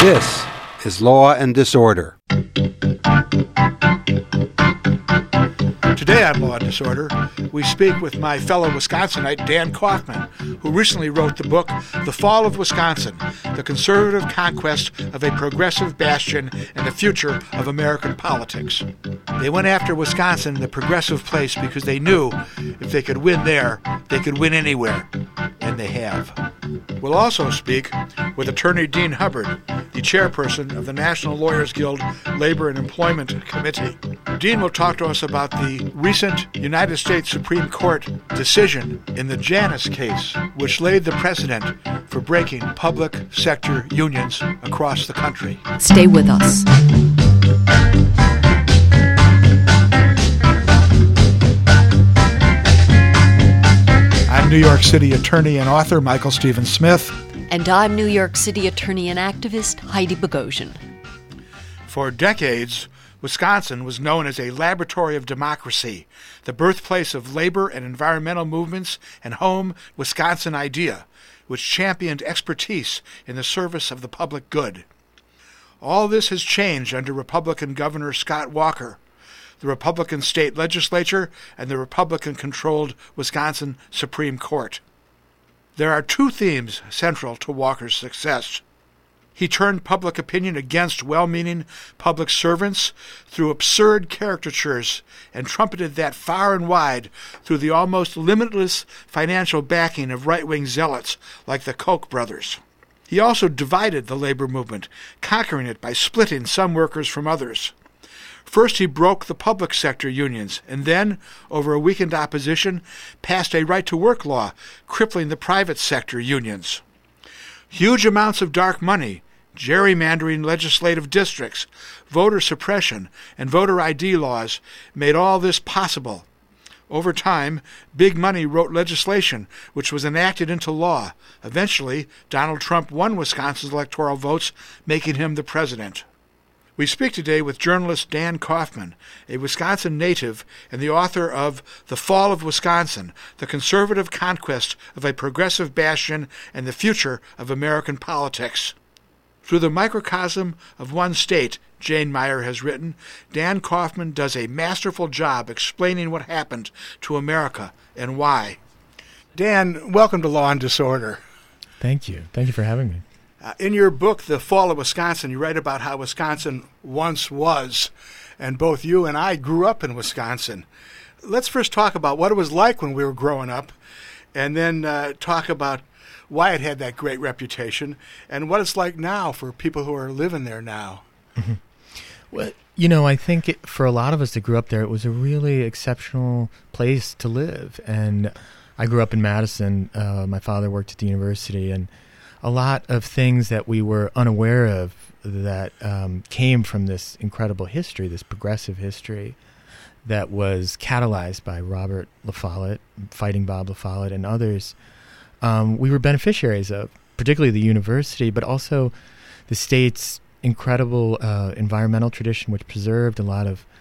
This is Law and Disorder. Today on Law and Disorder, we speak with my fellow Wisconsinite, Dan Kaufman, who recently wrote the book, The Fall of Wisconsin, The Conservative Conquest of a Progressive Bastion and the Future of American Politics. They went after Wisconsin, the progressive place, because they knew if they could win there, they could win anywhere. And they have. We'll also speak with Attorney Dean Hubbard, the chairperson of the National Lawyers Guild Labor and Employment Committee. Dean will talk to us about the recent United States Supreme Court decision in the Janus case, which laid the precedent for breaking public sector unions across the country. Stay with us. I'm New York City attorney and author Michael Stephen Smith. And I'm New York City attorney and activist Heidi Bogosian. For decades, Wisconsin was known as a laboratory of democracy, the birthplace of labor and environmental movements, and home Wisconsin Idea, which championed expertise in the service of the public good. All this has changed under Republican Governor Scott Walker, the Republican state legislature, and the Republican-controlled Wisconsin Supreme Court. There are two themes central to Walker's success. He turned public opinion against well-meaning public servants through absurd caricatures and trumpeted that far and wide through the almost limitless financial backing of right-wing zealots like the Koch brothers. He also divided the labor movement, conquering it by splitting some workers from others. First, he broke the public sector unions, and then, over a weakened opposition, passed a right-to-work law, crippling the private sector unions. Huge amounts of dark money, gerrymandering legislative districts, voter suppression, and voter ID laws made all this possible. Over time, big money wrote legislation which was enacted into law. Eventually, Donald Trump won Wisconsin's electoral votes, making him the president. We speak today with journalist Dan Kaufman, a Wisconsin native and the author of The Fall of Wisconsin, The Conservative Conquest of a Progressive Bastion and the Future of American Politics. Through the microcosm of one state, Jane Meyer has written, Dan Kaufman does a masterful job explaining what happened to America and why. Dan, welcome to Law and Disorder. Thank you. Thank you for having me. In your book, The Fall of Wisconsin, you write about how Wisconsin once was, and both you and I grew up in Wisconsin. Let's first talk about what it was like when we were growing up, and then talk about why it had that great reputation, and what it's like now for people who are living there now. Mm-hmm. Well, I think for a lot of us that grew up there, it was a really exceptional place to live. And I grew up in Madison. My father worked at the university, and a lot of things that we were unaware of that came from this incredible history, this progressive history that was catalyzed by Robert La Follette, Fighting Bob La Follette, and others. We were beneficiaries of, particularly the university, but also the state's incredible environmental tradition, which preserved a lot of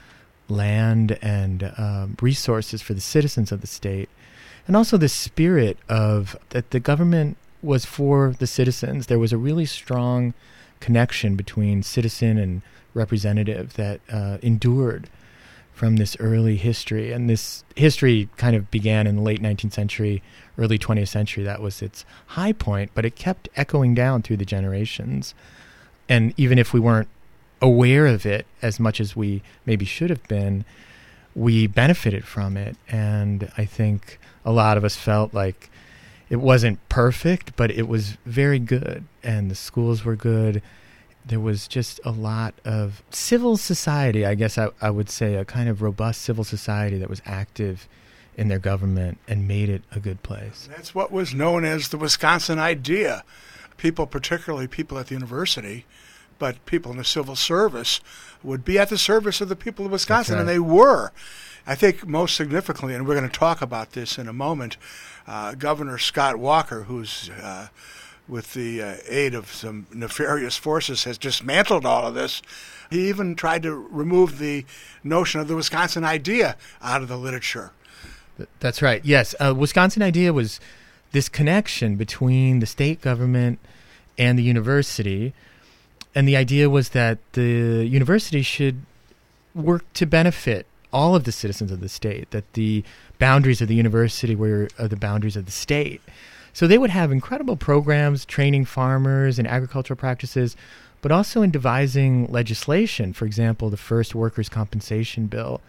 land and resources for the citizens of the state, and also the spirit of that the government was for the citizens. There was a really strong connection between citizen and representative that endured from this early history. And this history kind of began in the late 19th century, early 20th century. That was its high point, but it kept echoing down through the generations. And even if we weren't aware of it as much as we maybe should have been, we benefited from it. And I think a lot of us felt like it wasn't perfect, but it was very good, and the schools were good. There was just a lot of civil society, I guess I would say, a kind of robust civil society that was active in their government and made it a good place. That's what was known as the Wisconsin Idea. People, particularly people at the university, but people in the civil service, would be at the service of the people of Wisconsin, and they were. I think most significantly, and we're going to talk about this in a moment, Governor Scott Walker, who's with the aid of some nefarious forces, has dismantled all of this. He even tried to remove the notion of the Wisconsin Idea out of the literature. That's right. Yes. Wisconsin Idea was this connection between the state government and the university And the idea was that the university should work to benefit all of the citizens of the state, that the boundaries of the university were the boundaries of the state. So they would have incredible programs training farmers in agricultural practices, but also in devising legislation. For example, the first workers' compensation bill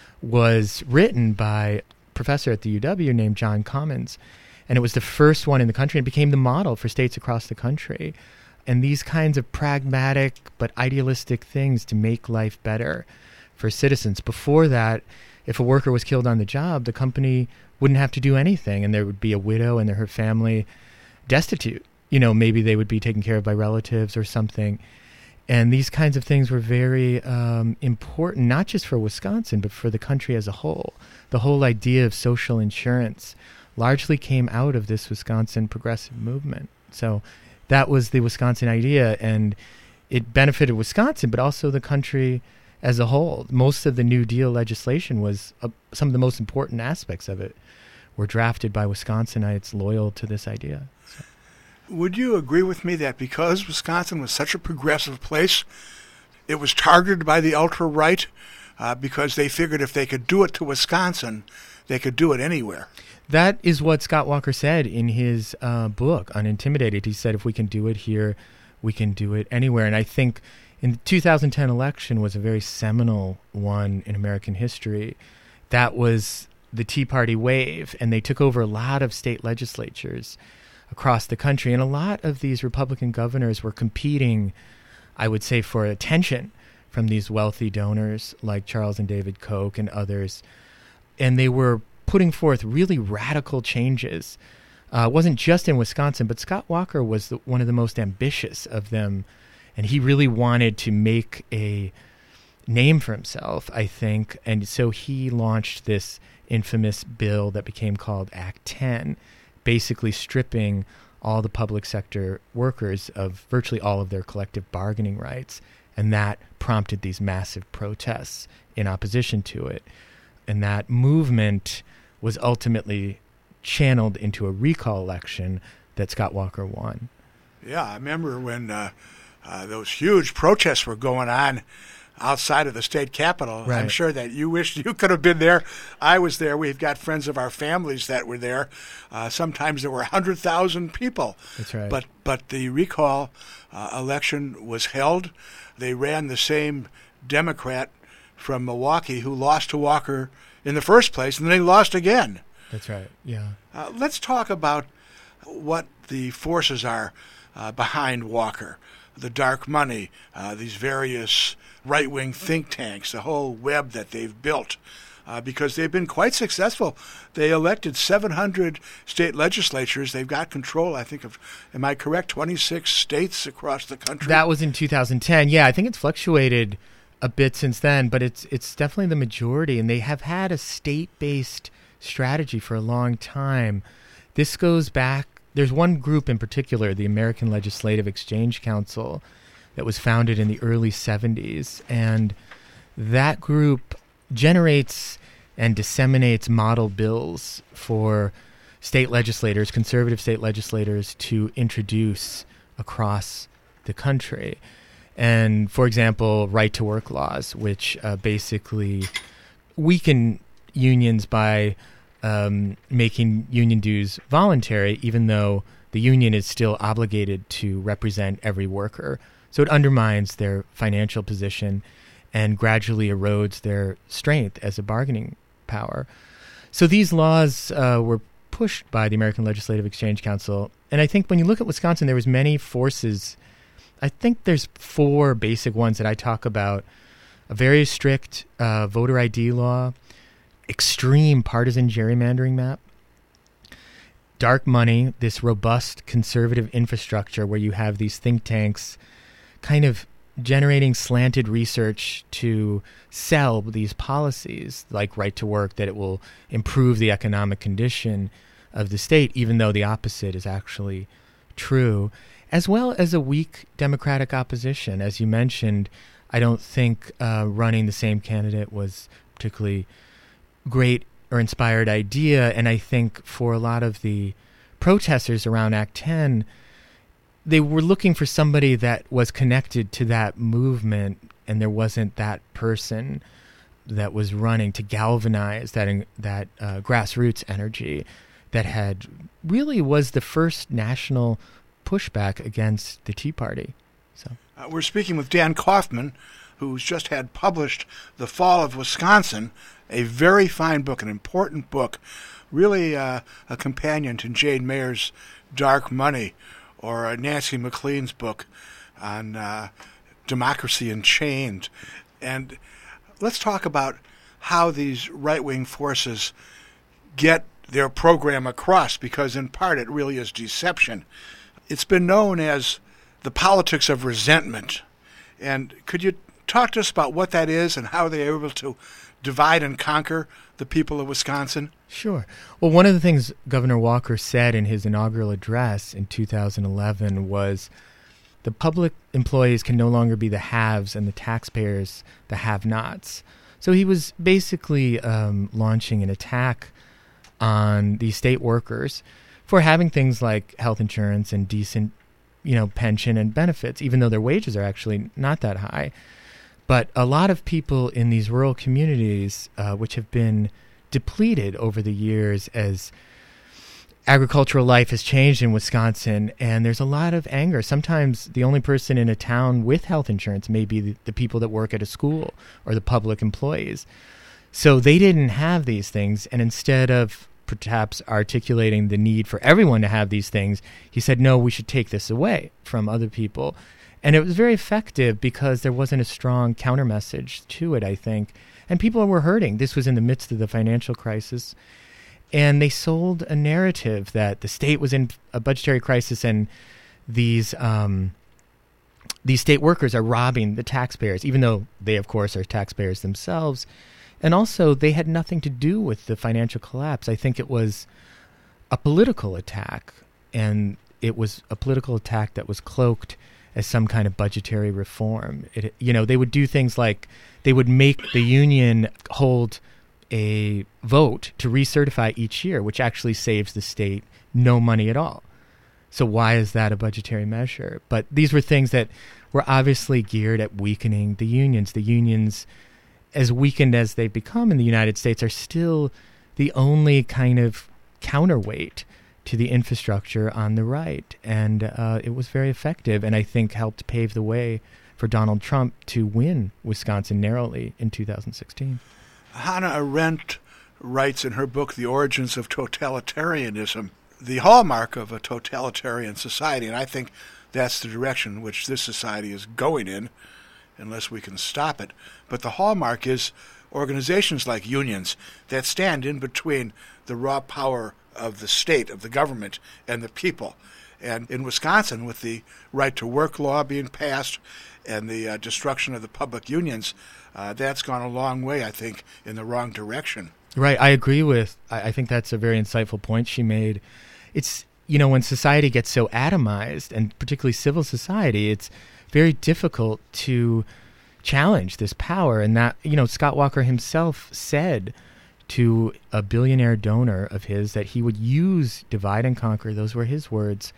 was written by a professor at the UW named John Commons, and it was the first one in the country and became the model for states across the country. And these kinds of pragmatic but idealistic things to make life better for citizens. Before that, if a worker was killed on the job, the company wouldn't have to do anything, and there would be a widow and her family destitute. Maybe they would be taken care of by relatives or something. And these kinds of things were very important, not just for Wisconsin, but for the country as a whole. The whole idea of social insurance largely came out of this Wisconsin progressive movement. So that was the Wisconsin idea, and it benefited Wisconsin, but also the country as a whole. Most of the New Deal legislation was some of the most important aspects of it were drafted by Wisconsinites loyal to this idea. So. Would you agree with me that because Wisconsin was such a progressive place, it was targeted by the ultra-right because they figured if they could do it to Wisconsin, they could do it anywhere? That is what Scott Walker said in his book, Unintimidated. He said, if we can do it here, we can do it anywhere. And I think in the 2010 election was a very seminal one in American history. That was the Tea Party wave, and they took over a lot of state legislatures across the country. And a lot of these Republican governors were competing, I would say, for attention from these wealthy donors like Charles and David Koch and others. And they were putting forth really radical changes. It wasn't just in Wisconsin, but Scott Walker was one of the most ambitious of them. And he really wanted to make a name for himself, I think. And so he launched this infamous bill that became called Act 10, basically stripping all the public sector workers of virtually all of their collective bargaining rights. And that prompted these massive protests in opposition to it. And that movement was ultimately channeled into a recall election that Scott Walker won. Yeah, I remember when those huge protests were going on outside of the state capitol. Right. I'm sure that you wished you could have been there. I was there. We've got friends of our families that were there. Sometimes there were 100,000 people. That's right. But the recall election was held. They ran the same Democrat from Milwaukee who lost to Walker in the first place, and then he lost again. That's right, yeah. Let's talk about what the forces are behind Walker. The dark money, these various right-wing think tanks, the whole web that they've built, because they've been quite successful. They elected 700 state legislatures. They've got control, I think, of, am I correct, 26 states across the country? That was in 2010. Yeah, I think it's fluctuated a bit since then, but it's definitely the majority, and they have had a state-based strategy for a long time. This goes back, there's one group in particular, the American Legislative Exchange Council, that was founded in the early 70s, and that group generates and disseminates model bills for state legislators, conservative state legislators, to introduce across the country. And, for example, right-to-work laws, which basically weaken unions by making union dues voluntary, even though the union is still obligated to represent every worker. So it undermines their financial position and gradually erodes their strength as a bargaining power. So these laws were pushed by the American Legislative Exchange Council. And I think when you look at Wisconsin, there was many forces. I think there's 4 basic ones that I talk about. A very strict voter ID law, extreme partisan gerrymandering map, dark money, this robust conservative infrastructure where you have these think tanks kind of generating slanted research to sell these policies like right to work, that it will improve the economic condition of the state, even though the opposite is actually true, as well as a weak Democratic opposition. As you mentioned, I don't think running the same candidate was particularly great or inspired idea, and I think for a lot of the protesters around Act 10, they were looking for somebody that was connected to that movement, and there wasn't that person that was running to galvanize that grassroots energy that had really was the first national pushback against the Tea Party. So we're speaking with Dan Kaufman, who's just had published The Fall of Wisconsin, a very fine book, an important book, really a companion to Jane Mayer's Dark Money or Nancy McLean's book on Democracy Unchained. And let's talk about how these right-wing forces get their program across, because in part it really is deception. It's been known as the politics of resentment. And could you talk to us about what that is and how they are able to divide and conquer the people of Wisconsin? Sure. Well, one of the things Governor Walker said in his inaugural address in 2011 was the public employees can no longer be the haves and the taxpayers the have-nots. So he was basically launching an attack on the state workers for having things like health insurance and decent, pension and benefits, even though their wages are actually not that high. But a lot of people in these rural communities, which have been depleted over the years as agricultural life has changed in Wisconsin, and there's a lot of anger. Sometimes the only person in a town with health insurance may be the people that work at a school or the public employees. So they didn't have these things, and instead of perhaps articulating the need for everyone to have these things, he said, no, we should take this away from other people. And it was very effective because there wasn't a strong counter message to it, I think. And people were hurting. This was in the midst of the financial crisis. And they sold a narrative that the state was in a budgetary crisis and these state workers are robbing the taxpayers, even though they, of course, are taxpayers themselves. And also, they had nothing to do with the financial collapse. I think it was a political attack, and it was a political attack that was cloaked as some kind of budgetary reform. They would do things like they would make the union hold a vote to recertify each year, which actually saves the state no money at all. So why is that a budgetary measure? But these were things that were obviously geared at weakening the unions. The unions, as weakened as they've become in the United States, are still the only kind of counterweight to the infrastructure on the right. And it was very effective, and I think helped pave the way for Donald Trump to win Wisconsin narrowly in 2016. Hannah Arendt writes in her book, The Origins of Totalitarianism, the hallmark of a totalitarian society, and I think that's the direction which this society is going in, unless we can stop it. But the hallmark is organizations like unions that stand in between the raw power of the state, of the government, and the people. And in Wisconsin, with the right-to-work law being passed and the destruction of the public unions, that's gone a long way, I think, in the wrong direction. Right. I agree with, I think that's a very insightful point she made. It's, when society gets so atomized, and particularly civil society, it's very difficult to challenge this power. And that, Scott Walker himself said to a billionaire donor of his that he would use divide and conquer, those were his words,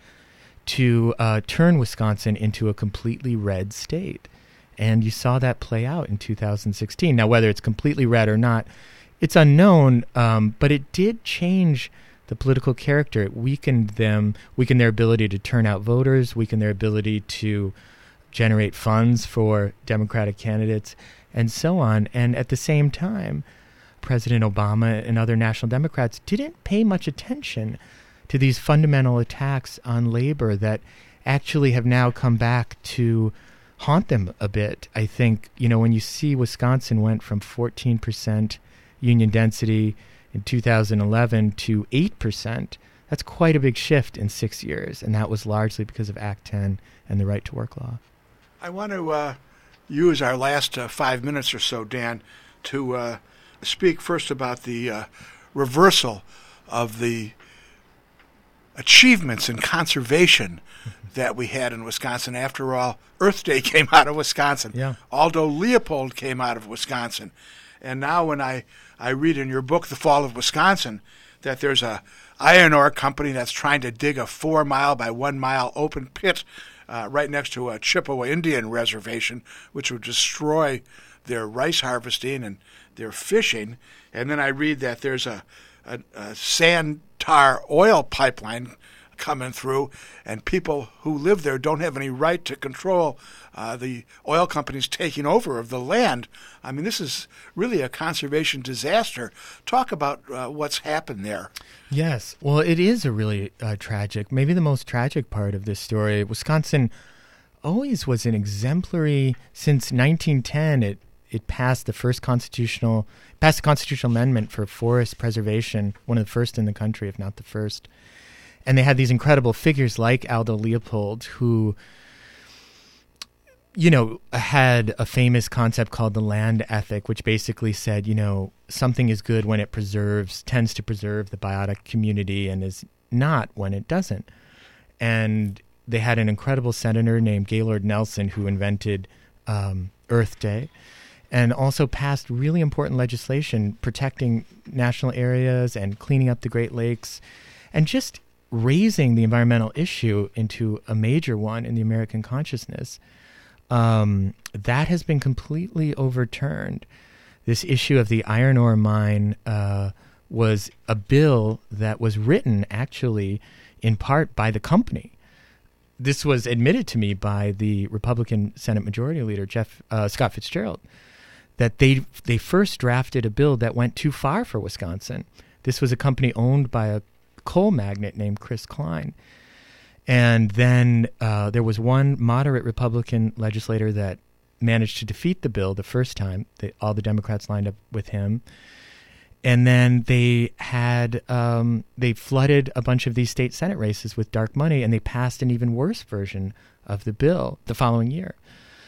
to turn Wisconsin into a completely red state. And you saw that play out in 2016. Now, whether it's completely red or not, it's unknown, but it did change the political character. It weakened their ability to turn out voters, weakened their ability to generate funds for Democratic candidates, and so on. And at the same time, President Obama and other national Democrats didn't pay much attention to these fundamental attacks on labor that actually have now come back to haunt them a bit. I think, when you see Wisconsin went from 14% union density in 2011 to 8%, that's quite a big shift in 6 years, and that was largely because of Act 10 and the right-to-work law. I want to use our last 5 minutes or so, Dan, to speak first about the reversal of the achievements in conservation that we had in Wisconsin. After all, Earth Day came out of Wisconsin. Yeah. Aldo Leopold came out of Wisconsin. And now when I read in your book, The Fall of Wisconsin, that there's a iron ore company that's trying to dig a 4-mile by 1-mile open pit right next to a Chippewa Indian reservation, which would destroy their rice harvesting and their fishing. And then I read that there's a sand tar oil pipeline coming through, and people who live there don't have any right to control the oil companies taking over of the land. I mean, this is really a conservation disaster. Talk about what's happened there. Yes. Well, it is a really tragic, maybe the most tragic part of this story. Wisconsin always was an exemplary, since 1910, it passed the constitutional amendment for forest preservation, one of the first in the country, if not the first. And they had these incredible figures like Aldo Leopold, who, had a famous concept called the land ethic, which basically said, something is good when it tends to preserve the biotic community, and is not when it doesn't. And they had an incredible senator named Gaylord Nelson who invented Earth Day, and also passed really important legislation protecting national areas and cleaning up the Great Lakes, and just raising the environmental issue into a major one in the American consciousness. That has been completely overturned. This issue of the iron ore mine was a bill that was written actually in part by the company. This was admitted to me by the Republican Senate Majority Leader, Scott Fitzgerald, that they first drafted a bill that went too far for Wisconsin. This was a company owned by a coal magnate named Chris Klein. And then there was one moderate Republican legislator that managed to defeat the bill the first time. All the Democrats lined up with him. And then they flooded a bunch of these state Senate races with dark money, and they passed an even worse version of the bill the following year.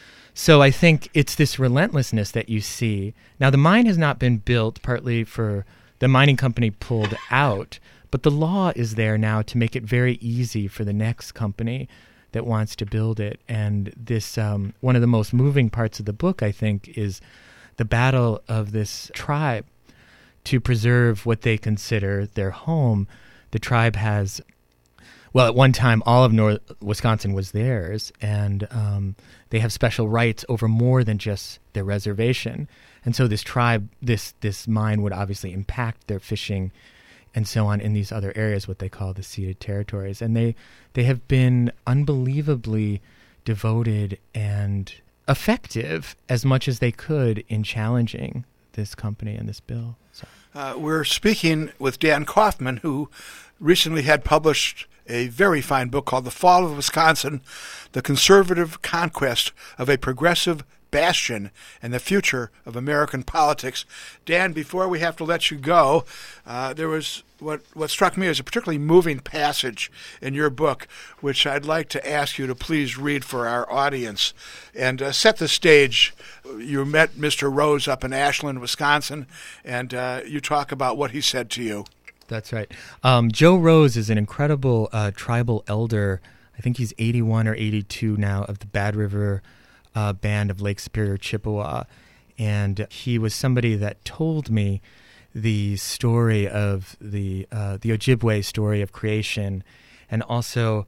So I think it's this relentlessness that you see. Now, the mine has not been built, partly for the mining company pulled out, but the law is there now to make it very easy for the next company that wants to build it. And this, one of the most moving parts of the book, I think, is the battle of this tribe to preserve what they consider their home. The tribe has, well, at one time, all of North Wisconsin was theirs, and they have special rights over more than just their reservation. And so this tribe, this mine would obviously impact their fishing and so on in these other areas, what they call the ceded territories. And they have been unbelievably devoted and effective as much as they could in challenging this company and this bill. So. We're speaking with Dan Kaufman, who recently had published a very fine book called The Fall of Wisconsin, The Conservative Conquest of a Progressive Bastion and the Future of American Politics. Dan, before we have to let you go, there was what struck me as a particularly moving passage in your book, which I'd like to ask you to please read for our audience and set the stage. You met Mr. Rose up in Ashland, Wisconsin, and you talk about what he said to you. That's right. Joe Rose is an incredible tribal elder. I think he's 81 or 82 now, of the Bad River band of Lake Superior, Chippewa. And he was somebody that told me the story of the Ojibwe story of creation, and also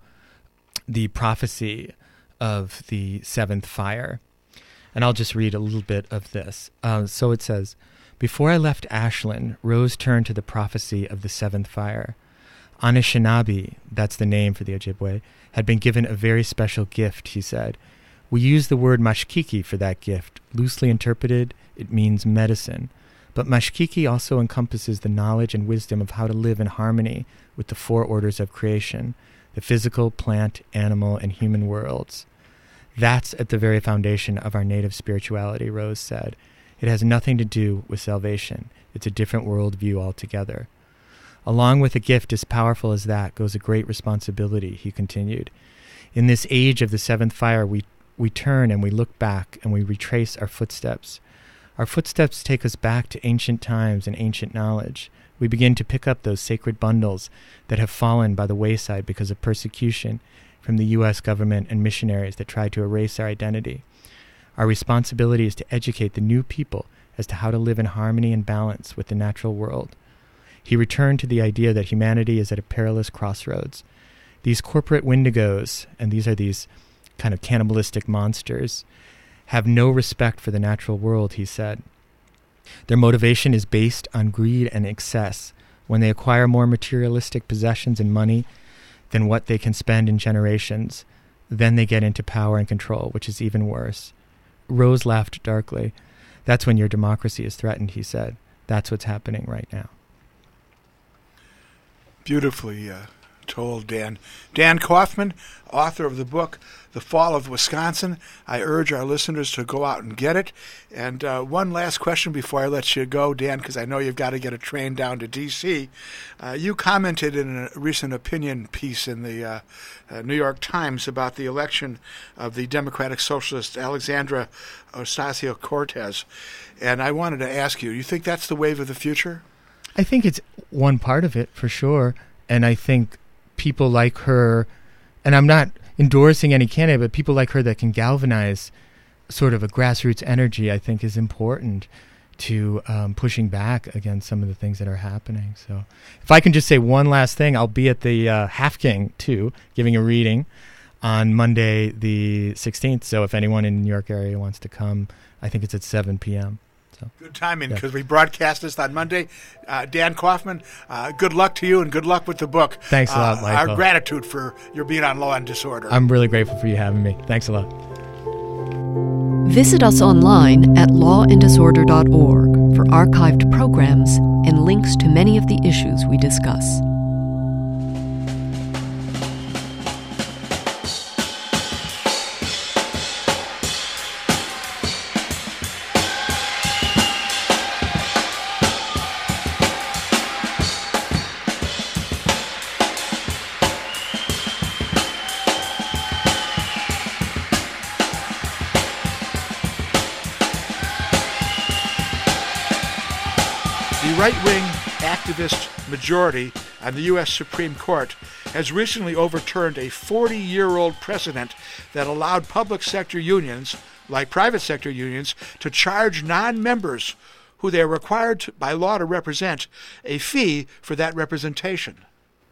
the prophecy of the seventh fire. And I'll just read a little bit of this. So it says, "Before I left Ashland, Rose turned to the prophecy of the seventh fire. Anishinaabe, that's the name for the Ojibwe, had been given a very special gift, he said. We use the word mashkiki for that gift. Loosely interpreted, it means medicine. But mashkiki also encompasses the knowledge and wisdom of how to live in harmony with the four orders of creation, the physical, plant, animal, and human worlds. That's at the very foundation of our native spirituality," Rose said. "It has nothing to do with salvation. It's a different worldview altogether. Along with a gift as powerful as that goes a great responsibility," he continued. "In this age of the seventh fire, we turn and we look back and we retrace our footsteps. Our footsteps take us back to ancient times and ancient knowledge. We begin to pick up those sacred bundles that have fallen by the wayside because of persecution from the U.S. government and missionaries that tried to erase our identity. Our responsibility is to educate the new people as to how to live in harmony and balance with the natural world. he returned to the idea that humanity is at a perilous crossroads. These corporate wendigos, and these are these kind of cannibalistic monsters, have no respect for the natural world, he said. Their motivation is based on greed and excess. When they acquire more materialistic possessions and money than what they can spend in generations, then they get into power and control, which is even worse. Rose laughed darkly. That's when your democracy is threatened, he said. That's what's happening right now. Beautifully told, Dan. Dan Kaufman, author of the book The Fall of Wisconsin. I urge our listeners to go out and get it. And one last question before I let you go, Dan, because I know you've got to get a train down to D.C. You commented in a recent opinion piece in the New York Times about the election of the Democratic Socialist Alexandra Ocasio-Cortez. And I wanted to ask you, do you think that's the wave of the future? I think it's one part of it, for sure. And I think people like her, and I'm not endorsing any candidate, but people like her that can galvanize sort of a grassroots energy, I think is important to pushing back against some of the things that are happening. So if I can just say one last thing, I'll be at the Half King, too, giving a reading on Monday the 16th. So if anyone in the New York area wants to come, I think it's at 7 p.m. So. Good timing, because we broadcast this on Monday. Dan Kaufman, good luck to you and good luck with the book. Thanks a lot, Michael. Our gratitude for your being on Law and Disorder. I'm really grateful for you having me. Thanks a lot. Visit us online at lawanddisorder.org for archived programs and links to many of the issues we discuss. The right-wing activist majority on the U.S. Supreme Court has recently overturned a 40-year-old precedent that allowed public sector unions, like private sector unions, to charge non-members who they are required by law to represent a fee for that representation.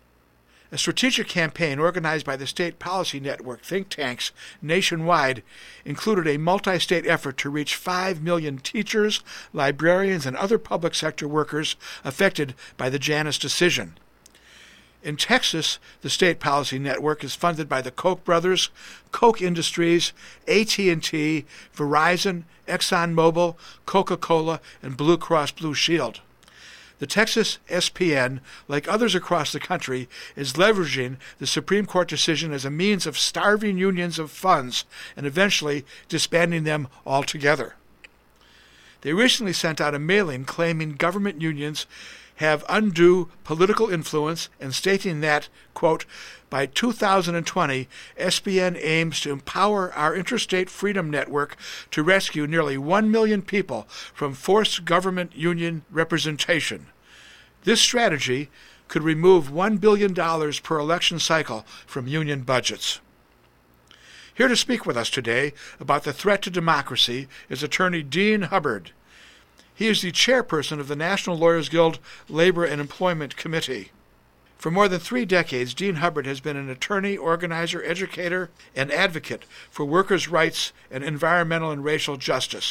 A strategic campaign organized by the State Policy Network think tanks nationwide included a multi-state effort to reach 5 million teachers, librarians, and other public sector workers affected by the Janus decision. In Texas, the State Policy Network is funded by the Koch brothers, Koch Industries, AT&T, Verizon, ExxonMobil, Coca-Cola, and Blue Cross Blue Shield. The Texas SPN, like others across the country, is leveraging the Supreme Court decision as a means of starving unions of funds and eventually disbanding them altogether. They recently sent out a mailing claiming government unions have undue political influence and stating that, quote, by 2020, SPN aims to empower our Interstate Freedom Network to rescue nearly 1 million people from forced government union representation. This strategy could remove $1 billion per election cycle from union budgets. Here to speak with us today about the threat to democracy is attorney Dean Hubbard. He is the chairperson of the National Lawyers Guild Labor and Employment Committee. For more than 3 decades, Dean Hubbard has been an attorney, organizer, educator, and advocate for workers' rights and environmental and racial justice.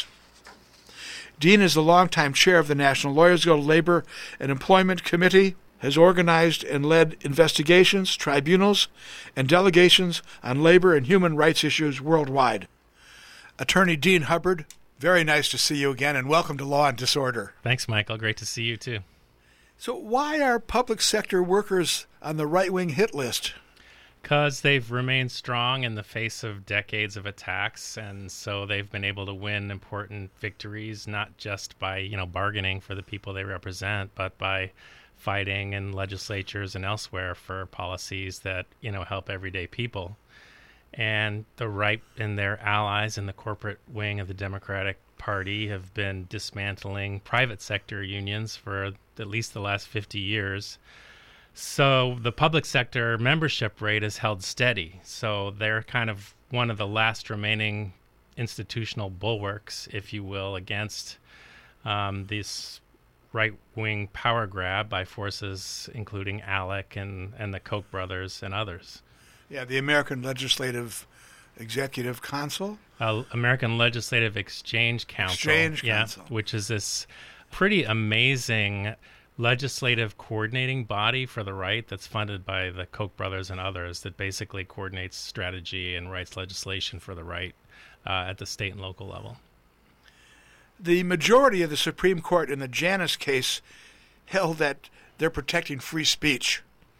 Dean is the longtime chair of the National Lawyers Guild Labor and Employment Committee, has organized and led investigations, tribunals, and delegations on labor and human rights issues worldwide. Attorney Dean Hubbard, very nice to see you again, and welcome to Law and Disorder. Thanks, Michael. Great to see you, too. So why are public sector workers on the right-wing hit list? Because they've remained strong in the face of decades of attacks, and so they've been able to win important victories, not just by, bargaining for the people they represent, but by fighting in legislatures and elsewhere for policies that, help everyday people. And the right and their allies in the corporate wing of the Democratic Party have been dismantling private sector unions for at least the last 50 years. So the public sector membership rate has held steady. So they're kind of one of the last remaining institutional bulwarks, if you will, against this right-wing power grab by forces including ALEC and the Koch brothers and others. Yeah, the American Legislative Executive Council? American Legislative Exchange Council. Council. Which is this pretty amazing legislative coordinating body for the right that's funded by the Koch brothers and others that basically coordinates strategy and rights legislation for the right at the state and local level. The majority of the Supreme Court in the Janus case held that they're protecting free speech.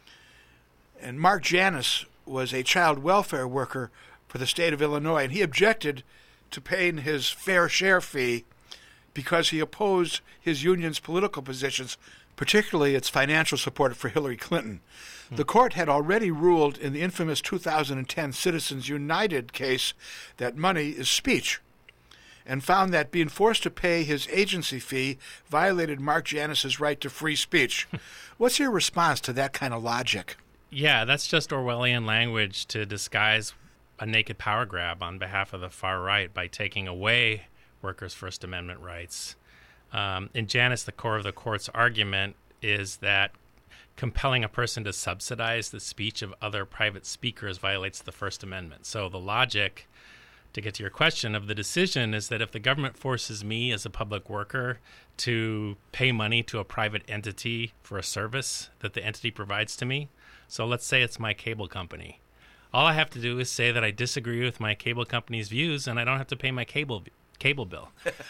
And Mark Janus was a child welfare worker for the state of Illinois, and he objected to paying his fair share fee because he opposed his union's political positions, particularly its financial support for Hillary Clinton. The court had already ruled in the infamous 2010 Citizens United case that money is speech, and found that being forced to pay his agency fee violated Mark Janus's right to free speech. What's your response to that kind of logic? Yeah, that's just Orwellian language to disguise a naked power grab on behalf of the far right by taking away workers' First Amendment rights. In Janus, the core of the court's argument is that compelling a person to subsidize the speech of other private speakers violates the First Amendment. So the logic, to get to your question, of the decision is that if the government forces me as a public worker to pay money to a private entity for a service that the entity provides to me, so let's say it's my cable company, all I have to do is say that I disagree with my cable company's views, and I don't have to pay my cable bill.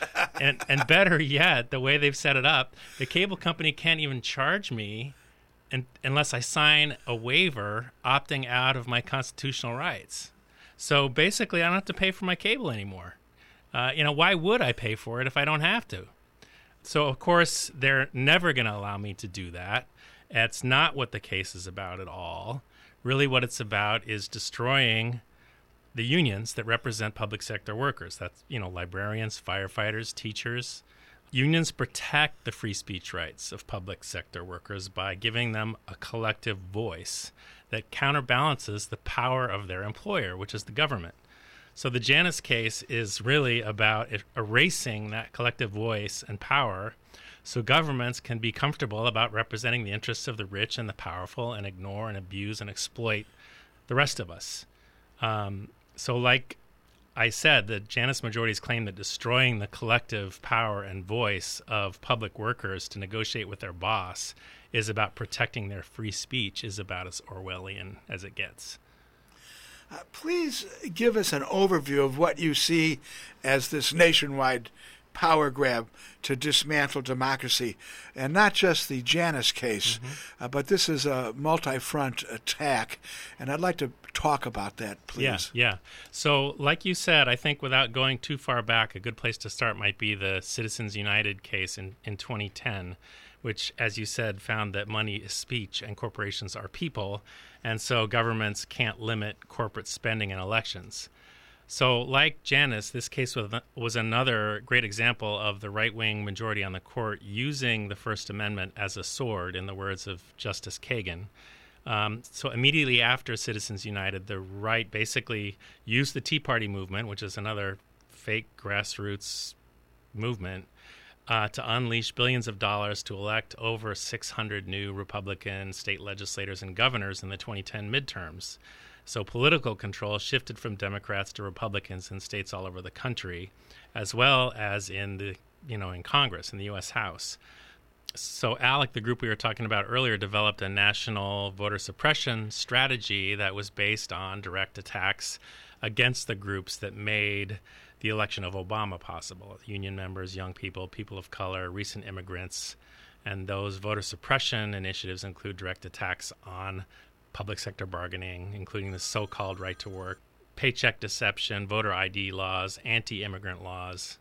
and better yet, the way they've set it up, the cable company can't even charge me unless I sign a waiver opting out of my constitutional rights. So basically, I don't have to pay for my cable anymore. Why would I pay for it if I don't have to? So, of course, they're never going to allow me to do that. That's not what the case is about at all. Really what it's about is destroying the unions that represent public sector workers. That's, librarians, firefighters, teachers. Unions protect the free speech rights of public sector workers by giving them a collective voice that counterbalances the power of their employer, which is the government. So the Janus case is really about erasing that collective voice and power so governments can be comfortable about representing the interests of the rich and the powerful and ignore and abuse and exploit the rest of us. So like I said, the Janus majority's claim that destroying the collective power and voice of public workers to negotiate with their boss is about protecting their free speech is about as Orwellian as it gets. Please give us an overview of what you see as this nationwide power grab to dismantle democracy, and not just the Janus case, but this is a multi-front attack, and I'd like to talk about that, please. Yeah. So, like you said, I think without going too far back, a good place to start might be the Citizens United case in 2010, which, as you said, found that money is speech and corporations are people, and so governments can't limit corporate spending in elections. So, like Janus, this case was another great example of the right-wing majority on the court using the First Amendment as a sword, in the words of Justice Kagan. So immediately after Citizens United, the right basically used the Tea Party movement, which is another fake grassroots movement, to unleash billions of dollars to elect over 600 new Republican state legislators and governors in the 2010 midterms. So political control shifted from Democrats to Republicans in states all over the country, as well as in Congress, in the U.S. House. So ALEC, the group we were talking about earlier, developed a national voter suppression strategy that was based on direct attacks against the groups that made the election of Obama possible: union members, young people, people of color, recent immigrants. And those voter suppression initiatives include direct attacks on public sector bargaining, including the so-called right to work, paycheck deception, voter ID laws, anti-immigrant laws.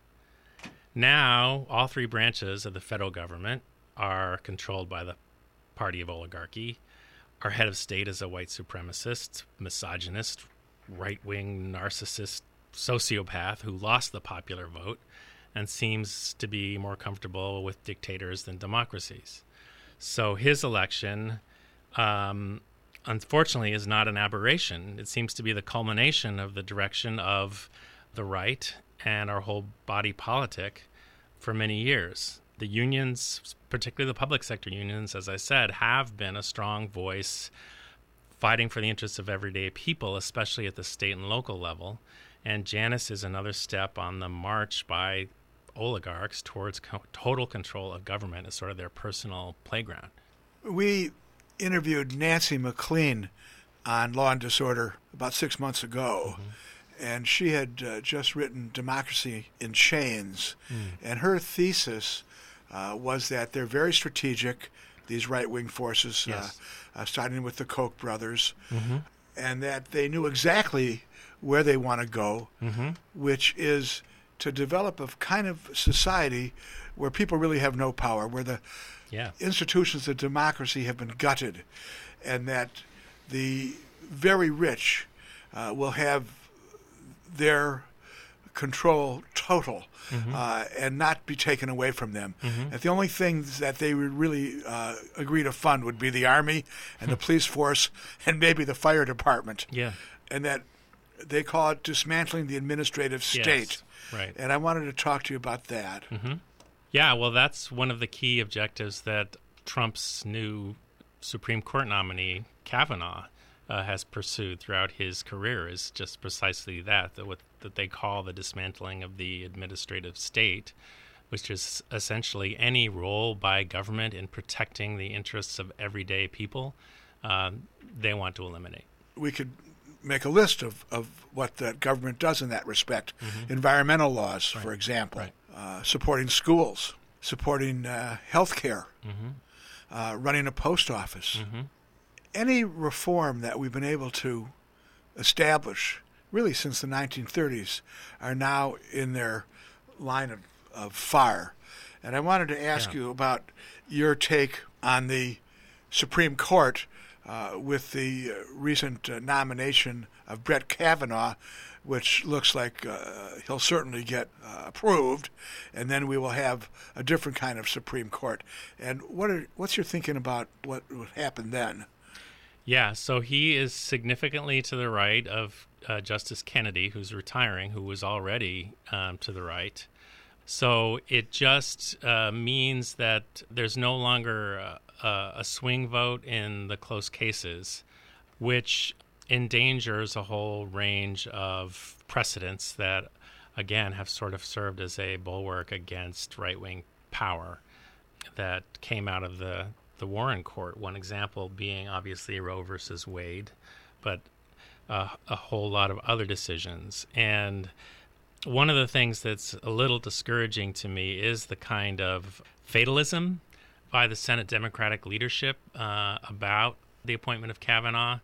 Now, all three branches of the federal government are controlled by the party of oligarchy. Our head of state is a white supremacist, misogynist, right-wing narcissist sociopath who lost the popular vote and seems to be more comfortable with dictators than democracies. So his election, unfortunately, is not an aberration. It seems to be the culmination of the direction of the right and our whole body politic for many years. The unions, particularly the public sector unions, as I said, have been a strong voice fighting for the interests of everyday people, especially at the state and local level. And Janus is another step on the march by oligarchs towards total control of government as sort of their personal playground. We interviewed Nancy McLean on Law and Disorder about 6 months ago, and she had just written Democracy in Chains, and her thesis was that they're very strategic, these right-wing forces, Yes. starting with the Koch brothers, and that they knew exactly where they want to go, which is to develop a kind of society where people really have no power, where the institutions of democracy have been gutted, and that the very rich will have their control total and not be taken away from them. That the only things that they would really agree to fund would be the army and the police force and maybe the fire department. And that they call it dismantling the administrative state. Yes, right. And I wanted to talk to you about that. Yeah, well, that's one of the key objectives that Trump's new Supreme Court nominee, Kavanaugh, has pursued throughout his career, is just precisely that what that they call the dismantling of the administrative state, which is essentially any role by government in protecting the interests of everyday people, they want to eliminate. We could make a list of what the government does in that respect. Environmental laws, for example, supporting schools, supporting health care, running a post office. Any reform that we've been able to establish, really since the 1930s, are now in their line of fire. And I wanted to ask you about your take on the Supreme Court with the recent nomination of Brett Kavanaugh, which looks like he'll certainly get approved, and then we will have a different kind of Supreme Court. And what's your thinking about what would happen then? Yeah, so he is significantly to the right of Justice Kennedy, who's retiring, who was already to the right. So it just means that there's no longer a swing vote in the close cases, which endangers a whole range of precedents that, again, have sort of served as a bulwark against right-wing power that came out of the Warren Court. One example being obviously Roe versus Wade, but a whole lot of other decisions. And one of the things that's a little discouraging to me is the kind of fatalism by the Senate Democratic leadership about the appointment of Kavanaugh.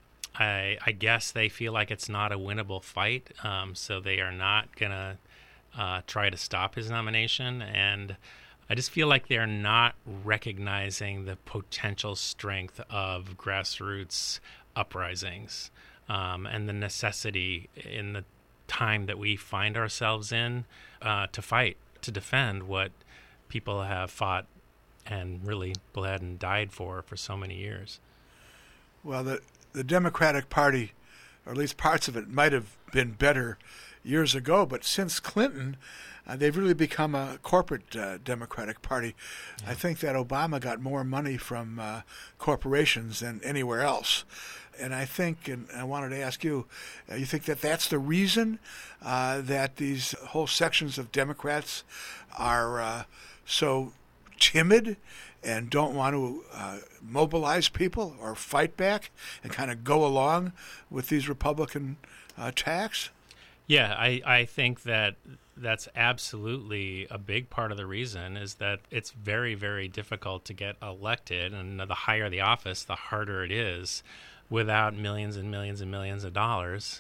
I guess they feel like it's not a winnable fight, so they are not going to try to stop his nomination. And I just feel like they're not recognizing the potential strength of grassroots uprisings and the necessity in the time that we find ourselves in to fight, to defend what people have fought and really bled and died for so many years. Well, the Democratic Party, or at least parts of it, might have been better years ago, but since Clinton, they've really become a corporate Democratic Party. I think that Obama got more money from corporations than anywhere else. And I think, and I wanted to ask you, you think that that's the reason that these whole sections of Democrats are so timid and don't want to mobilize people or fight back and kind of go along with these Republican attacks? Yeah, I think that that's absolutely a big part of the reason, is that it's very, very difficult to get elected, and the higher the office, the harder it is, without millions and millions and millions of dollars,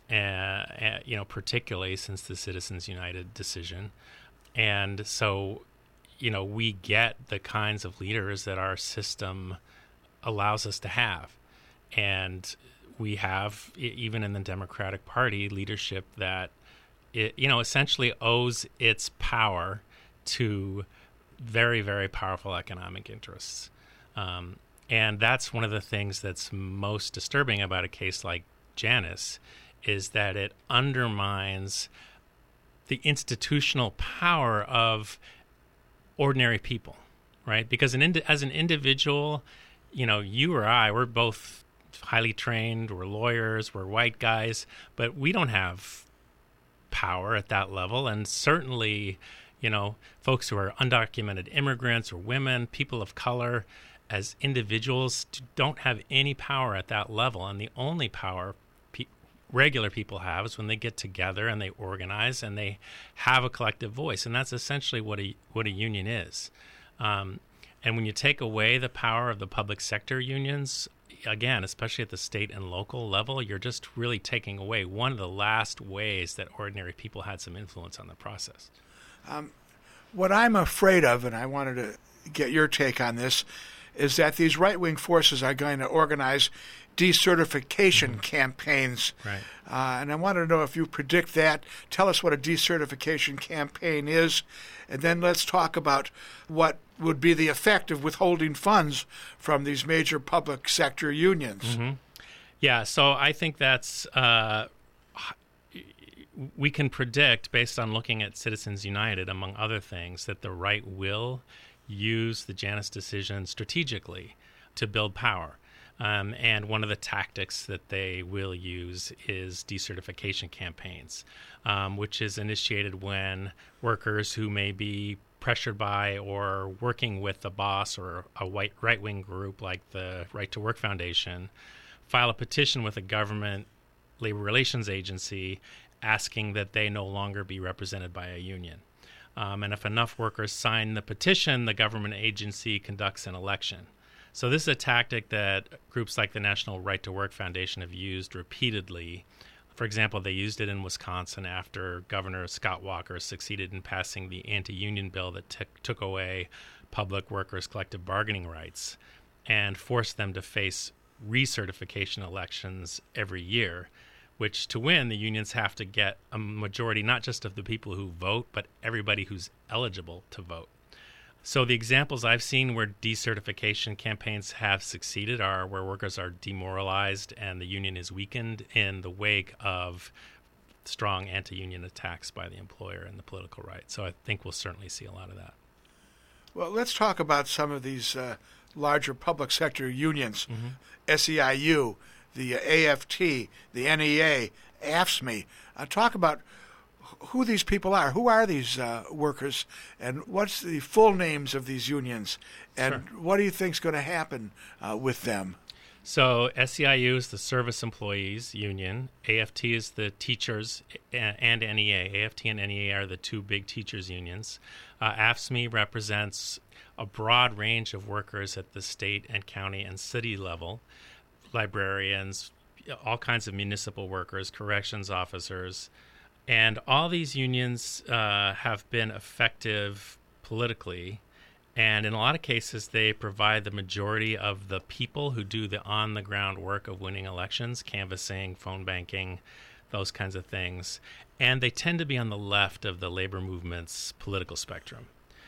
particularly since the Citizens United decision. And so, we get the kinds of leaders that our system allows us to have. And we have, even in the Democratic Party, leadership that, essentially owes its power to very, very powerful economic interests. And that's one of the things that's most disturbing about a case like Janus, is that it undermines the institutional power of ordinary people, right? Because as an individual, you or I, we're both highly trained, we're lawyers, we're white guys, but we don't have power at that level. And certainly, folks who are undocumented immigrants or women, people of color, as individuals, don't have any power at that level. And the only power regular people have is when they get together and they organize and they have a collective voice. And that's essentially what a union is. And when you take away the power of the public sector unions, again, especially at the state and local level, you're just really taking away one of the last ways that ordinary people had some influence on the process. What I'm afraid of, and I wanted to get your take on this, is that these right-wing forces are going to organize decertification campaigns. Right. And I wanted to know if you predict that. Tell us what a decertification campaign is, and then let's talk about what would be the effect of withholding funds from these major public sector unions. Mm-hmm. Yeah, so I think that's we can predict, based on looking at Citizens United, among other things, that the right will use the Janus decision strategically to build power. And one of the tactics that they will use is decertification campaigns, which is initiated when workers who may be pressured by or working with a boss or a white right-wing group like the Right to Work Foundation file a petition with a government labor relations agency asking that they no longer be represented by a union. And if enough workers sign the petition, the government agency conducts an election. So this is a tactic that groups like the National Right to Work Foundation have used repeatedly. For example, they used it in Wisconsin after Governor Scott Walker succeeded in passing the anti-union bill that took away public workers' collective bargaining rights and forced them to face recertification elections every year, which to win, the unions have to get a majority not just of the people who vote, but everybody who's eligible to vote. So the examples I've seen where decertification campaigns have succeeded are where workers are demoralized and the union is weakened in the wake of strong anti-union attacks by the employer and the political right. So I think we'll certainly see a lot of that. Well, let's talk about some of these larger public sector unions, SEIU, the AFT, the NEA, AFSCME. Talk about who these people are. Who are these workers, and what's the full names of these unions, and what do you think is going to happen with them? So SEIU is the Service Employees Union. AFT is the teachers and NEA. AFT and NEA are the two big teachers unions. AFSCME represents a broad range of workers at the state and county and city level, librarians, all kinds of municipal workers, corrections officers. And all these unions have been effective politically, and in a lot of cases they provide the majority of the people who do the on-the-ground work of winning elections, canvassing, phone banking, those kinds of things. And they tend to be on the left of the labor movement's political spectrum.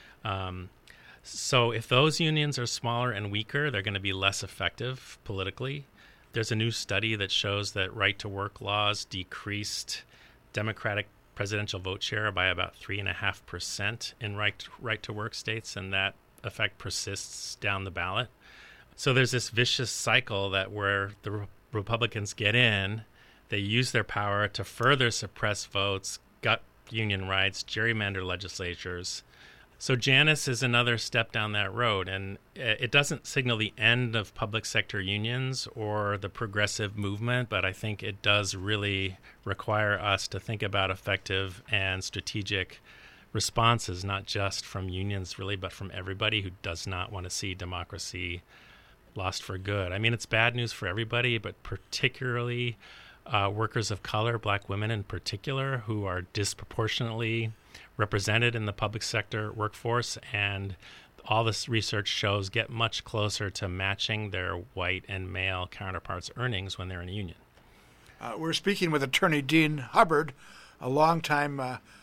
So if those unions are smaller and weaker, they're going to be less effective politically. There's a new study that shows that right-to-work laws decreased Democratic presidential vote share by about 3.5% in right-to-work states, and that effect persists down the ballot. So there's this vicious cycle that where the Republicans get in, they use their power to further suppress votes, gut union rights, gerrymander legislatures. So Janus is another step down that road, and it doesn't signal the end of public sector unions or the progressive movement, but I think it does really require us to think about effective and strategic responses, not just from unions really, but from everybody who does not want to see democracy lost for good. I mean, it's bad news for everybody, but particularly workers of color, black women in particular, who are disproportionately represented in the public sector workforce, and all this research shows get much closer to matching their white and male counterparts' earnings when they're in a union. We're speaking with Attorney Dean Hubbard, a longtime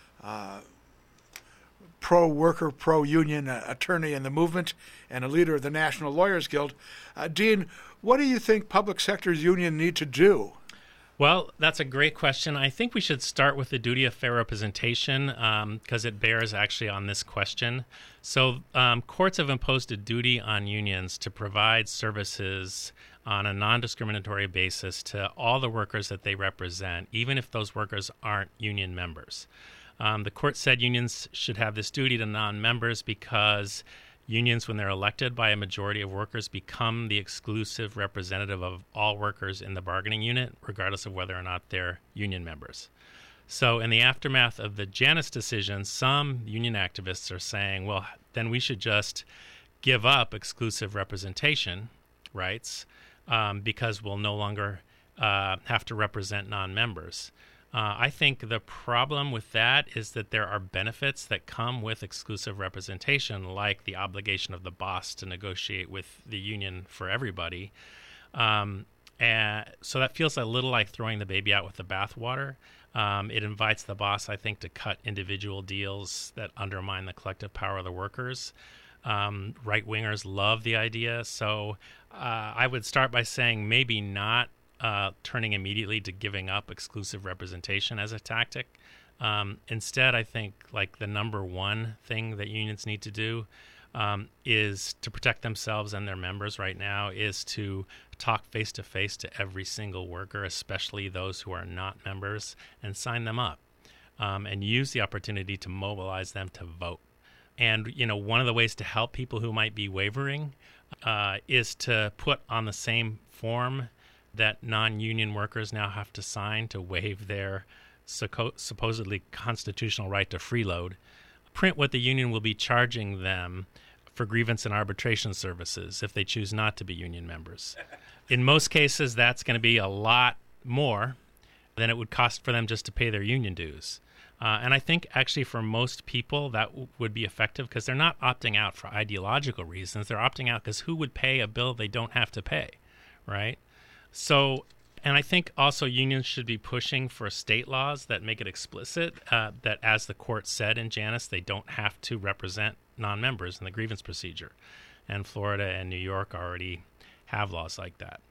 pro-worker, pro-union attorney in the movement and a leader of the National Lawyers Guild. Dean, what do you think public sector unions need to do? Well, that's a great question. I think we should start with the duty of fair representation because it bears actually on this question. So courts have imposed a duty on unions to provide services on a non-discriminatory basis to all the workers that they represent, even if those workers aren't union members. The court said unions should have this duty to non-members because unions, when they're elected by a majority of workers, become the exclusive representative of all workers in the bargaining unit, regardless of whether or not they're union members. So in the aftermath of the Janus decision, some union activists are saying, well, then we should just give up exclusive representation rights because we'll no longer have to represent non-members. I think the problem with that is that there are benefits that come with exclusive representation, like the obligation of the boss to negotiate with the union for everybody. And so that feels a little like throwing the baby out with the bathwater. It invites the boss, I think, to cut individual deals that undermine the collective power of the workers. Right-wingers love the idea. So I would start by saying maybe not turning immediately to giving up exclusive representation as a tactic. Instead, I think like the number one thing that unions need to do is to protect themselves and their members right now is to talk face-to-face to every single worker, especially those who are not members, and sign them up and use the opportunity to mobilize them to vote. And, one of the ways to help people who might be wavering is to put on the same form that non-union workers now have to sign to waive their supposedly constitutional right to freeload, print what the union will be charging them for grievance and arbitration services if they choose not to be union members. In most cases, that's going to be a lot more than it would cost for them just to pay their union dues. And I think actually for most people that would be effective because they're not opting out for ideological reasons. They're opting out because who would pay a bill they don't have to pay, right? So, and I think also unions should be pushing for state laws that make it explicit that, as the court said in Janus, they don't have to represent non-members in the grievance procedure. And Florida and New York already have laws like that.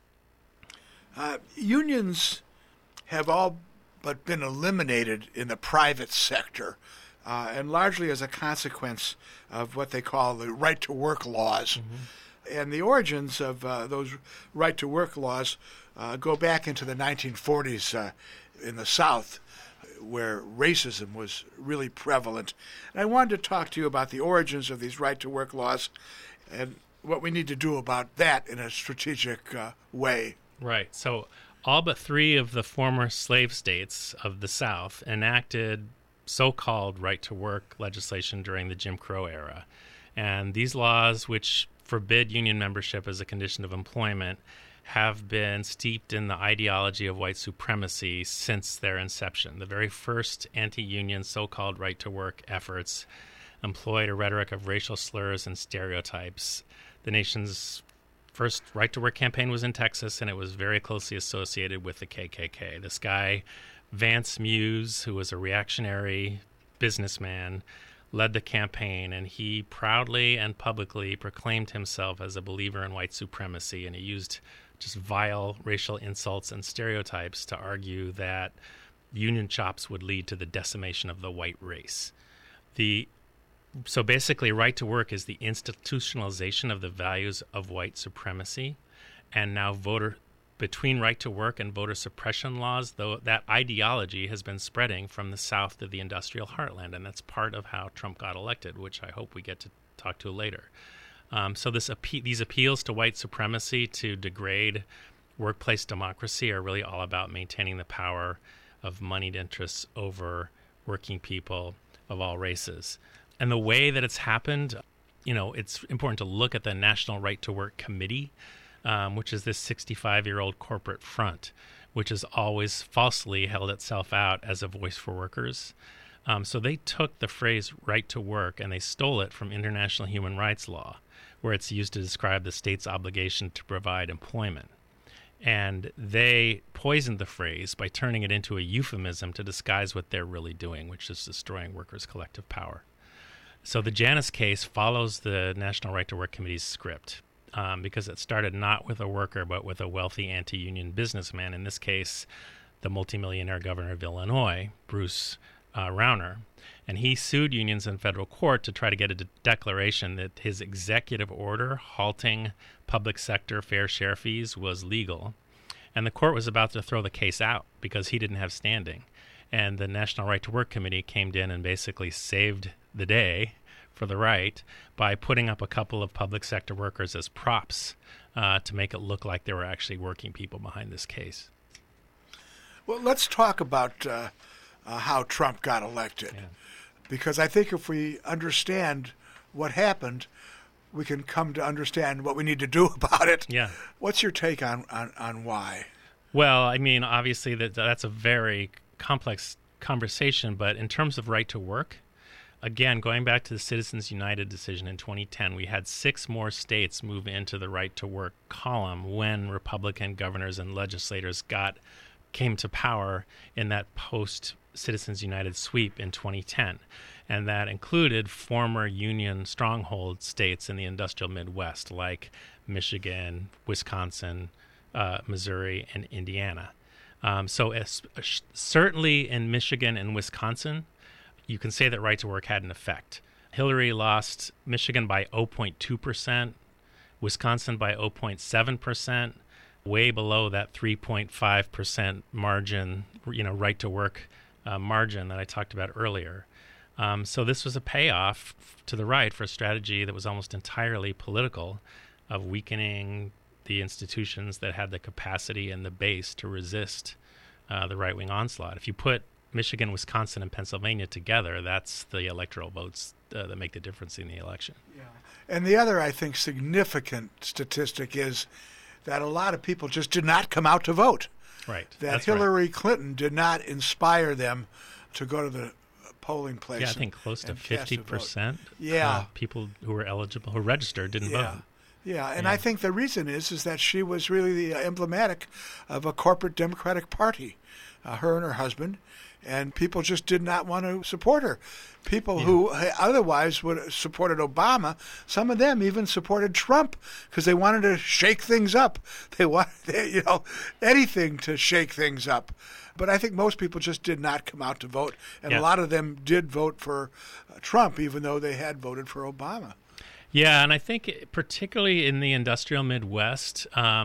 Unions have all but been eliminated in the private sector, and largely as a consequence of what they call the right-to-work laws. Mm-hmm. And the origins of those right-to-work laws go back into the 1940s in the South, where racism was really prevalent. And I wanted to talk to you about the origins of these right-to-work laws and what we need to do about that in a strategic way. Right. So all but 3 of the former slave states of the South enacted so-called right-to-work legislation during the Jim Crow era. And these laws, which forbid union membership as a condition of employment, have been steeped in the ideology of white supremacy since their inception. The very first anti-union so-called right-to-work efforts employed a rhetoric of racial slurs and stereotypes. The nation's first right-to-work campaign was in Texas, and it was very closely associated with the KKK. This guy, Vance Muse, who was a reactionary businessman, led the campaign, and he proudly and publicly proclaimed himself as a believer in white supremacy, and he used just vile racial insults and stereotypes to argue that union chops would lead to the decimation of the white race. So basically, right to work is the institutionalization of the values of white supremacy, and now between right to work and voter suppression laws, though that ideology has been spreading from the South to the industrial heartland, and that's part of how Trump got elected, which I hope we get to talk to later. So these appeals to white supremacy to degrade workplace democracy are really all about maintaining the power of moneyed interests over working people of all races. And the way that it's happened, it's important to look at the National Right to Work Committee, which is this 65-year-old corporate front, which has always falsely held itself out as a voice for workers. So they took the phrase right to work and they stole it from international human rights law, where it's used to describe the state's obligation to provide employment. And they poisoned the phrase by turning it into a euphemism to disguise what they're really doing, which is destroying workers' collective power. So the Janus case follows the National Right to Work Committee's script. because it started not with a worker but with a wealthy anti-union businessman, in this case, the multimillionaire governor of Illinois, Bruce Rauner. And he sued unions in federal court to try to get a declaration that his executive order halting public sector fair share fees was legal. And the court was about to throw the case out because he didn't have standing. And the National Right to Work Committee came in and basically saved the day for the right by putting up a couple of public sector workers as props to make it look like there were actually working people behind this case. Well, let's talk about how Trump got elected. Yeah. Because I think if we understand what happened, we can come to understand what we need to do about it. Yeah. What's your take on why? Well, I mean, obviously that's a very complex conversation, but in terms of right to work, again, going back to the Citizens United decision in 2010, we had 6 more states move into the right to work column when Republican governors and legislators came to power in that post-Citizens United sweep in 2010. And that included former Union stronghold states in the industrial Midwest like Michigan, Wisconsin, Missouri, and Indiana. Certainly in Michigan and Wisconsin, you can say that right to work had an effect. Hillary lost Michigan by 0.2%, Wisconsin by 0.7%, way below that 3.5% margin, right to work margin that I talked about earlier. So this was a payoff to the right for a strategy that was almost entirely political of weakening the institutions that had the capacity and the base to resist the right-wing onslaught. If you put Michigan, Wisconsin, and Pennsylvania together, that's the electoral votes that make the difference in the election. Yeah. And the other, I think, significant statistic is that a lot of people just did not come out to vote. Right. That Hillary Clinton did not inspire them to go to the polling place. Yeah, I think close to 50%. Yeah. People who were eligible, who registered, didn't vote. Yeah, and I think the reason is that she was really emblematic of a corporate Democratic Party, her and her husband, and people just did not want to support her. People who otherwise would have supported Obama, some of them even supported Trump because they wanted to shake things up. They wanted, anything to shake things up. But I think most people just did not come out to vote, and a lot of them did vote for Trump, even though they had voted for Obama. Yeah, and I think particularly in the industrial Midwest,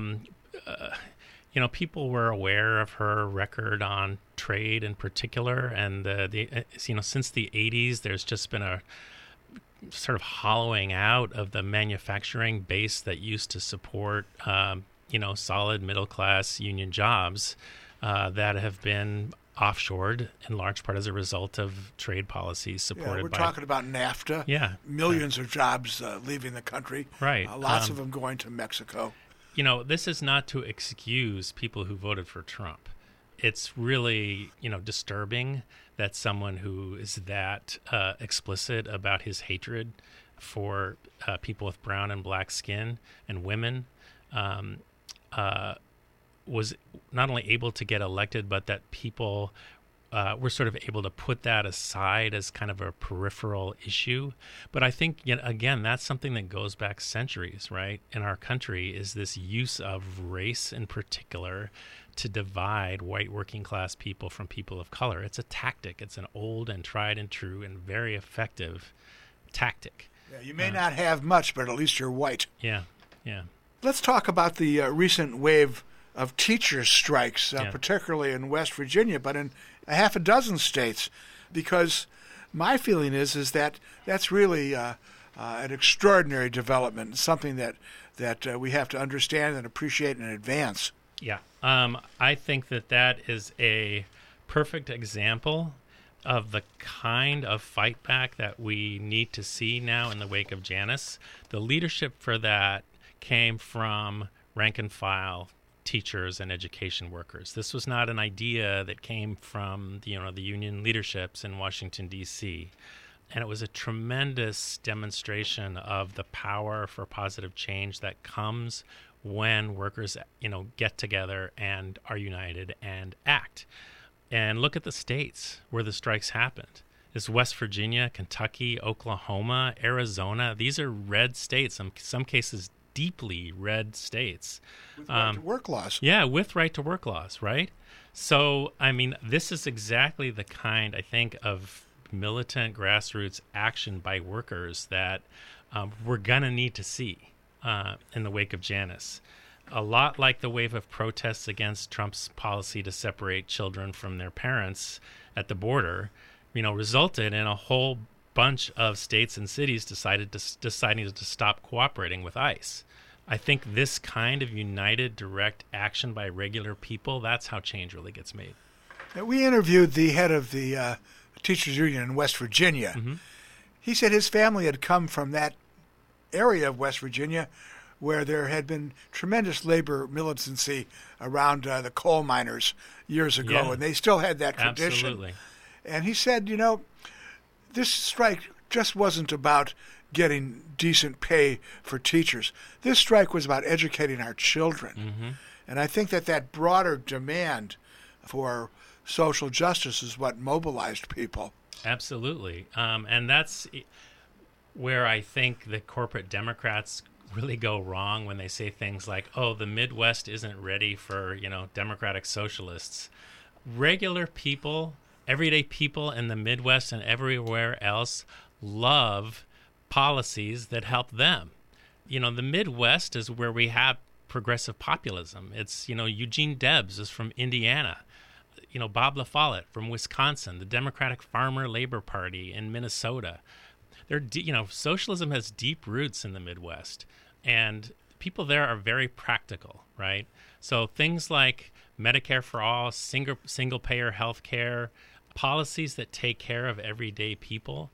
people were aware of her record on trade in particular, and since the 80s, there's just been a sort of hollowing out of the manufacturing base that used to support, solid middle class union jobs that have been offshored in large part as a result of trade policies supported by... we're talking about NAFTA. Yeah. Millions of jobs leaving the country. Right. Lots of them going to Mexico. This is not to excuse people who voted for Trump. It's really, disturbing that someone who is that explicit about his hatred for people with brown and black skin and women was not only able to get elected, but that people were sort of able to put that aside as kind of a peripheral issue. But I think, again, that's something that goes back centuries, right? In our country is this use of race in particular to divide white working class people from people of color. It's a tactic. It's an old and tried and true and very effective tactic. Yeah, you may not have much, but at least you're white. Yeah. Let's talk about the recent wave of teachers' strikes, particularly in West Virginia, but in a half a dozen states, because my feeling is that that's really an extraordinary development, something that we have to understand and appreciate in advance. Yeah, I think that is a perfect example of the kind of fight back that we need to see now in the wake of Janus. The leadership for that came from rank and file teachers and education workers. This was not an idea that came from the union leaderships in Washington, D.C. And it was a tremendous demonstration of the power for positive change that comes when workers, get together and are united and act. And look at the states where the strikes happened. It's West Virginia, Kentucky, Oklahoma, Arizona. These are red states, in some cases deeply red states. With right to work laws. Yeah, with right to work laws, right? So, I mean, this is exactly the kind, I think, of militant grassroots action by workers that we're going to need to see in the wake of Janus. A lot like the wave of protests against Trump's policy to separate children from their parents at the border, resulted in a whole bunch of states and cities deciding to stop cooperating with ICE. I think this kind of united direct action by regular people, that's how change really gets made. Now, we interviewed the head of the teachers union in West Virginia. Mm-hmm. He said his family had come from that area of West Virginia where there had been tremendous labor militancy around the coal miners years ago, Yeah. and they still had that tradition. Absolutely. And he said, this strike just wasn't about getting decent pay for teachers. This strike was about educating our children. Mm-hmm. And I think that broader demand for social justice is what mobilized people. Absolutely. And that's where I think the corporate Democrats really go wrong when they say things like, oh, the Midwest isn't ready for, democratic socialists. Regular people, everyday people in the Midwest and everywhere else love policies that help them. The Midwest is where we have progressive populism. It's, Eugene Debs is from Indiana. Bob LaFollette from Wisconsin, the Democratic Farmer Labor Party in Minnesota. Socialism has deep roots in the Midwest, and people there are very practical, right? So things like Medicare for all, single-payer health care, policies that take care of everyday people,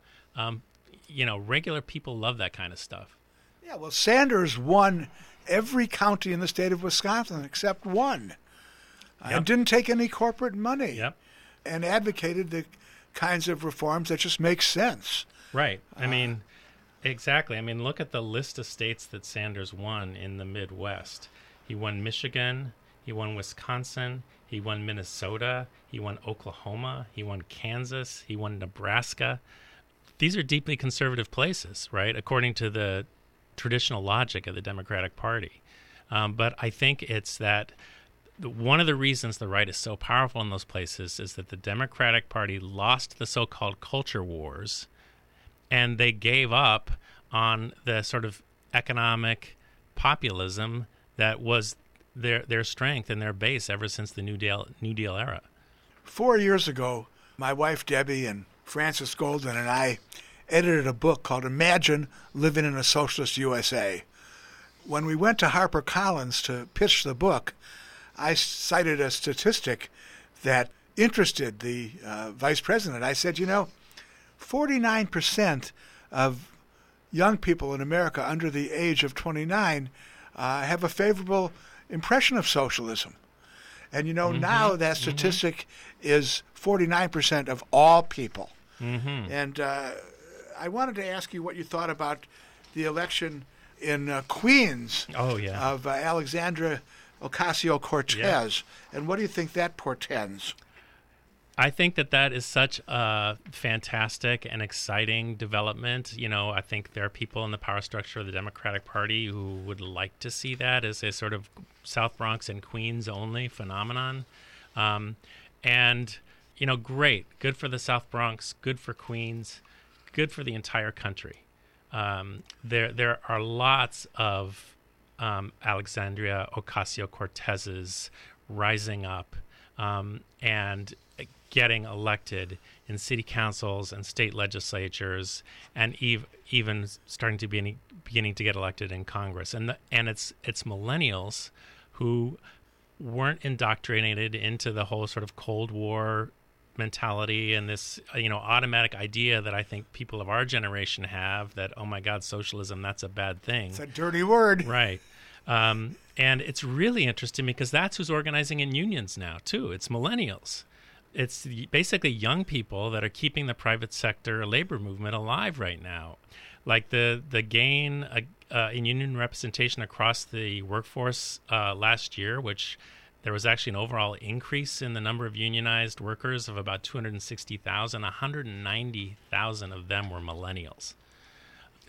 regular people love that kind of stuff. Yeah, well, Sanders won every county in the state of Wisconsin except one. Yep. And didn't take any corporate money. Yep. And advocated the kinds of reforms that just make sense. Right. Exactly. Look at the list of states that Sanders won in the Midwest. He won Michigan. He won Wisconsin. He won Minnesota. He won Oklahoma. He won Kansas. He won Nebraska. These are deeply conservative places, right, according to the traditional logic of the Democratic Party. But I think it's that one of the reasons the right is so powerful in those places is that the Democratic Party lost the so-called culture wars, and they gave up on the sort of economic populism that was their strength and their base ever since the New Deal era. 4 years ago, my wife Debbie and Francis Golden and I edited a book called Imagine Living in a Socialist USA. When we went to HarperCollins to pitch the book, I cited a statistic that interested the vice president. I said, 49% of young people in America under the age of 29 have a favorable impression of socialism. And, now that statistic is 49% of all people. Mm-hmm. And I wanted to ask you what you thought about the election in Queens of Alexandria Ocasio-Cortez. Yeah. And what do you think that portends? I think that is such a fantastic and exciting development. I think there are people in the power structure of the Democratic Party who would like to see that as a sort of South Bronx and Queens only phenomenon. And, great. Good for the South Bronx, good for Queens, good for the entire country. There are lots of Alexandria Ocasio-Cortez's rising up and getting elected in city councils and state legislatures, and even starting to beginning to get elected in Congress. And it's millennials who weren't indoctrinated into the whole sort of Cold War mentality and this automatic idea that I think people of our generation have that, oh my God, socialism, that's a bad thing. It's a dirty word. Right. And it's really interesting because that's who's organizing in unions now, too. It's millennials. It's basically young people that are keeping the private sector labor movement alive right now. Like the gain in union representation across the workforce last year, which there was actually an overall increase in the number of unionized workers of about 260,000. 190,000 of them were millennials.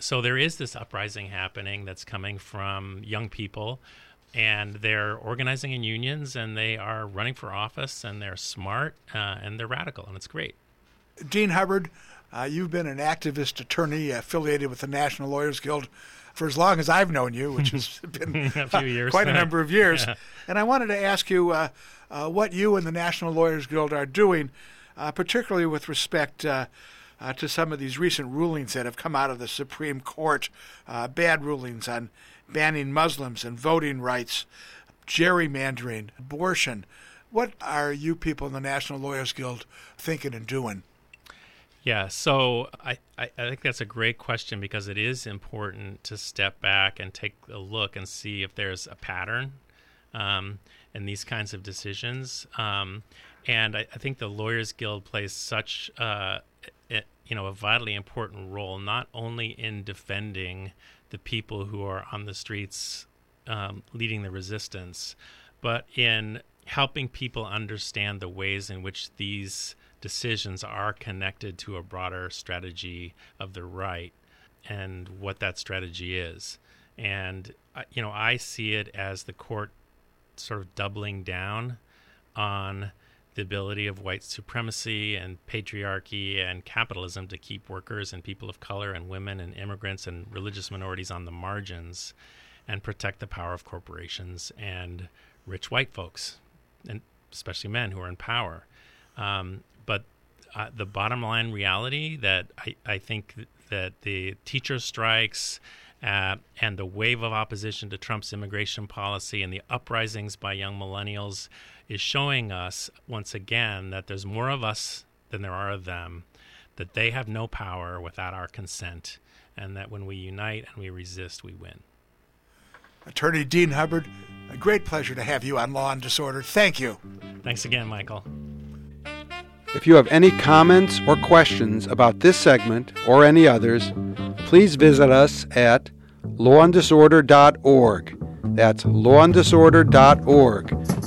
so there is this uprising happening that's coming from young people, and they're organizing in unions, and they are running for office, and they're smart, and they're radical, and it's great. Dean Hubbard, you've been an activist attorney affiliated with the National Lawyers Guild for as long as I've known you, which has been a few years, quite a number of years. Yeah. And I wanted to ask you what you and the National Lawyers Guild are doing, particularly with respect to some of these recent rulings that have come out of the Supreme Court, bad rulings on banning Muslims and voting rights, gerrymandering, abortion. What are you people in the National Lawyers Guild thinking and doing? Yeah, so I think that's a great question, because it is important to step back and take a look and see if there's a pattern in these kinds of decisions. And I think the Lawyers Guild plays such a vitally important role, not only in defending the people who are on the streets leading the resistance, but in helping people understand the ways in which these decisions are connected to a broader strategy of the right and what that strategy is. And, I see it as the court sort of doubling down on the ability of white supremacy and patriarchy and capitalism to keep workers and people of color and women and immigrants and religious minorities on the margins and protect the power of corporations and rich white folks, and especially men who are in power. But the bottom line reality that I think that the teacher strikes and the wave of opposition to Trump's immigration policy and the uprisings by young millennials is showing us once again that there's more of us than there are of them, that they have no power without our consent, and that when we unite and we resist, we win. Attorney Dean Hubbard, a great pleasure to have you on Law and Disorder. Thank you. Thanks again, Michael. If you have any comments or questions about this segment or any others, please visit us at lawanddisorder.org. That's lawanddisorder.org.